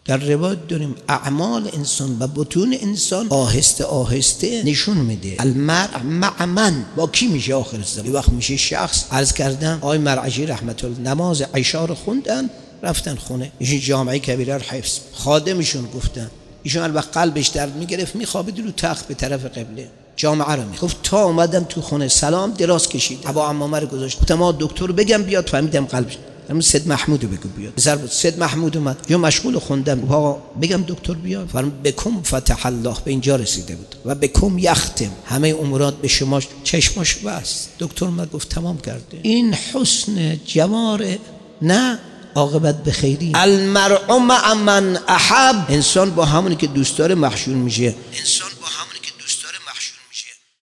در روایت داریم اعمال انسان و بطون انسان آهسته آهسته نشون میده المرء مع من، با کی میشه آخر الزمان. یه وقت میشه شخص، عرض کردم آقای مرعشی رحمت الله نماز عشا رو خوندن رفتن خونه، ایشون جامعه کبیره رو حفظ، خادمشون گفتن ایشون البته قلبش درد میگرفت میخوابید رو تخت به طرف قبله، جامعه رو میگفت تا اومدم تو خونه سلام دراز کشید، ابا عمامه رو گذاشت، گفتم ما دکتر بگم بیاد، فهمیدم قلبش، همون سید محمود بگو بیاد. پسر بود سید محمود اومد، یا مشغول خوندم، آقا بگم دکتر بیاد، فرمود بکم فتح الله، به اینجا رسیده بود و بکم یختم، همه امورات به شماش، چشماش بس. دکتر اومد گفت تمام کرده. این حسن جواره، نه عاقبت به خیری. المرء مع من احب، انسان با همونی که دوست داره محشور میشه، انسان با همون